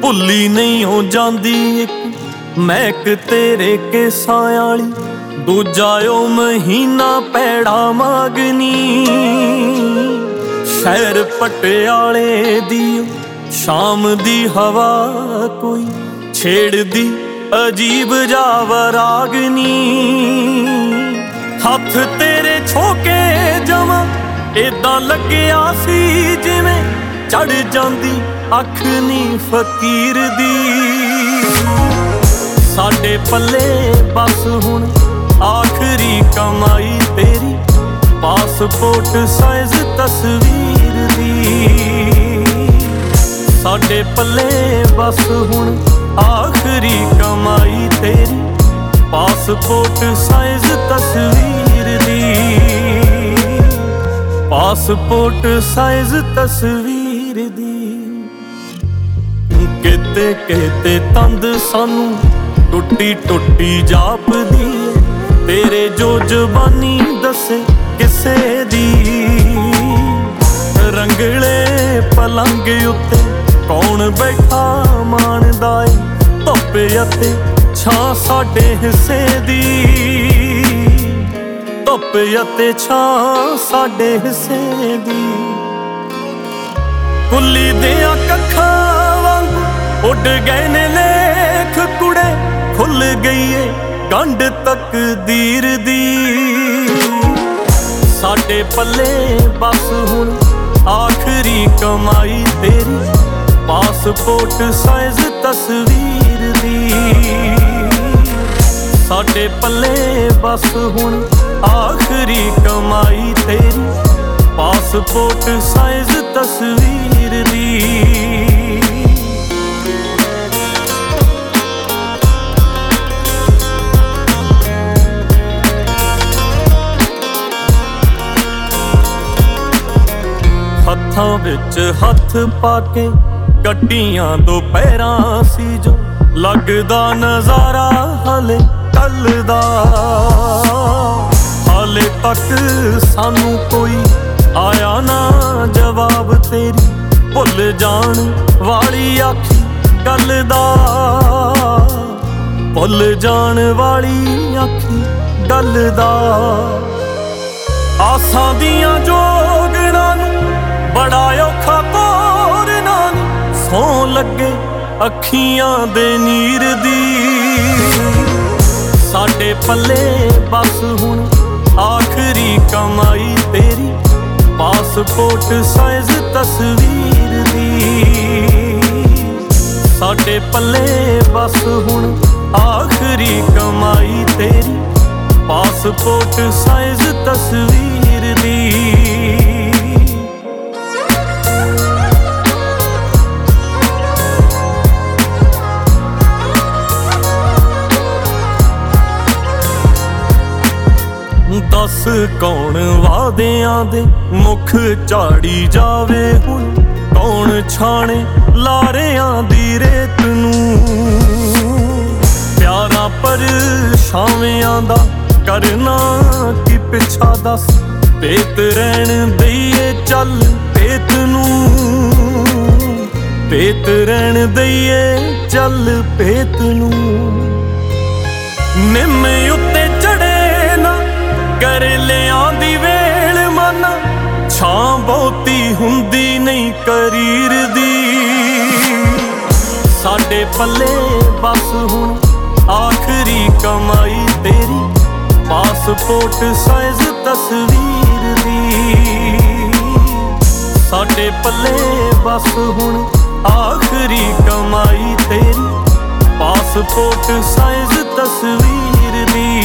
ਭੁੱਲੀ ਨਹੀਂ ਹੋ ਜਾਂਦੀ ਇੱਕ ਮਹਿਕ ਤੇਰੇ ਕੇਸਾਂ ਵਾਲੀ, ਦੂਜਾ ਉਹ ਮਹੀਨਾ ਪੈੜਾ ਮਾਗਨੀ। ਸ਼ਹਿਰ ਪਟਿਆਲੇ ਦੀ ਸ਼ਾਮ ਦੀ ਹਵਾ ਕੋਈ ਛੇੜਦੀ ਅਜੀਬ ਜਾ ਰਾਗਨੀ। ਹੱਥ ਤੇਰੇ ਛੋਕੇ ਜਵਾਂ ਏਦਾਂ ਲੱਗਿਆ ਸੀ ਜਿਵੇਂ ਚੜ ਜਾਂਦੀ ਅੱਖ ਨੀ ਫਕੀਰ ਦੀ। ਸਾਡੇ ਪੱਲੇ ਬਸ ਹੁਣ ਆਖਰੀ ਕਮਾਈ ਤੇਰੀ, ਪਾਸਪੋਰਟ ਸਾਈਜ਼ ਤਸਵੀਰ ਦੀ। ਸਾਡੇ ਪੱਲੇ ਬਸ ਹੁਣ ਆਖਰੀ ਕਮਾਈ ਤੇਰੀ, ਪਾਸਪੋਰਟ ਸਾਈਜ਼ ਤਸਵੀਰ ਦੀ। ਪਾਸਪੋਰਟ ਸਾਈਜ਼ ਤਸਵੀਰ ਦੀ। ਕਿਤੇ ਕਿਤੇ ਤੰਦ ਸਾਨੂੰ ਟੁੱਟੀ ਟੁੱਟੀ ਜਾਪਦੀ ਏ, ਤੇਰੇ ਜੋ ਜ਼ਬਾਨੀ ਦੱਸੇ ਕਿਸੇ ਦੀ। ਰੰਗਲੇ ਪਲੰਗ ਉੱਤੇ ਕੌਣ ਬੈਠਾ ਮਾਣਦਾ ਏ, ਧੁੱਪ ਅਤੇ ਛਾਂ ਸਾਡੇ ਹਿੱਸੇ ਦੀ। ਧੁੱਪ ਅਤੇ ਛਾਂ ਸਾਡੇ ਹਿੱਸੇ ਦੀ। ਕੁੱਲੀ ਦਿਆਂ ਕੱਖਾਂ ਵਾਂਗ ਉੱਡ ਗਏ ਨੇ ਲੇਖ ਕੁੜੇ, ਖੁੱਲ ਗਈ ਏ ਗੰਢ ਤਕਦੀਰ ਦੀ। ਸਾਡੇ ਪੱਲੇ ਬਸ ਹੁਣ ਆਖਰੀ ਕਮਾਈ ਤੇਰੀ, ਪਾਸਪੋਰਟ ਸਾਈਜ਼ ਤਸਵੀਰ ਦੀ। ਸਾਡੇ ਪੱਲੇ ਬਸ ਹੁਣ ਆਖਰੀ ਕਮਾਈ ਤੇਰੀ, ਪਾਸਪੋਰਟ ਸਾਈਜ਼ ਤਸਵੀਰ ਦੀ। ਹੱਥਾਂ ਵਿੱਚ ਹੱਥ ਪਾ ਕੇ ਕੱਟੀਆਂ ਦੁਪਹਿਰਾਂ ਸੀ ਜੋ, ਲੱਗਦਾ ਨਜ਼ਾਰਾ ਹਲੇ ਕੱਲ ਦਾ। ਹਾਲੇ ਤੱਕ ਸਾਨੂੰ ਕੋਈ ਆਇਆ ਨਾ ਜਵਾਬ ਤੇਰੀ, ਭੁੱਲ ਜਾਣ ਵਾਲੀ ਆਖੀ ਗੱਲ ਦਾ। ਭੁੱਲ ਜਾਣ ਵਾਲੀ ਆਖੀ ਗੱਲ ਦਾ। ਆਸਾਂ ਦੀਆਂ ਜੋਗਣਾਂ ਨੂੰ ਬੜਾ ਔਖਾ ਤੋਰਨਾ ਨੀ, ਸੌਂ ਲੱਗੇ ਅੱਖੀਆਂ ਦੇ ਨੀਰ ਦੀ। ਸਾਡੇ ਪੱਲੇ ਬਸ ਹੁਣ ਆਖਰੀ ਕਮਾਈ ਤੇਰੀ, ਪਾਸਪੋਰਟ ਸਾਈਜ਼ ਤਸਵੀਰ ਦੀ। ਸਾਡੇ ਪੱਲੇ ਬਸ ਹੁਣ ਆਖਰੀ ਕਮਾਈ ਤੇਰੀ, ਪਾਸਪੋਰਟ ਸਾਈਜ਼ ਤਸਵੀਰ ਦੀ। ਦੱਸ ਕੌਣ ਵਾਅਦਿਆਂ ਦੇ ਮੁੱਖ ਝਾੜੀ ਜਾਵੇ ਹੁਣ, ਕੌਣ ਛਾਣੇ ਲਾਰਿਆਂ ਦੀ ਰੇਤ ਨੂੰ। ਪਿਆਰਾਂ ਪਰਛਾਵਿਆਂ ਦਾ ਕਰਨਾ ਕੀ ਪਿੱਛਾ ਦੱਸ, ਭੇਤ ਰਹਿਣ ਦਈਏ ਚੱਲ ਭੇਤ ਨੂੰ। ਭੇਤ ਰਹਿਣ ਦਈਏ ਚੱਲ ਭੇਤ ਨੂੰ। ਨਿੰਮ ਉੱਤੇ ਚੜੇ ਨਾ ਕਰੇਲਿਆਂ ਦੀ ਵੇਲ ਮਨ, ਛਾਂ ਬਹੁਤੀ ਹੁੰਦੀ ਨਹੀਂ ਕਰੀਰ ਦੀ। ਸਾਡੇ ਪੱਲੇ ਬਸ ਹੁਣ ਆਖਰੀ ਕਮਾਈ ਤੇਰੀ, ਪਾਸਪੋਰਟ ਸਾਈਜ਼ ਤਸਵੀਰ ਦੀ। ਸਾਡੇ ਪੱਲੇ ਬਸ ਹੁਣ ਆਖਰੀ ਕਮਾਈ ਤੇਰੀ, ਪਾਸਪੋਰਟ ਸਾਈਜ਼ ਤਸਵੀਰ ਦੀ।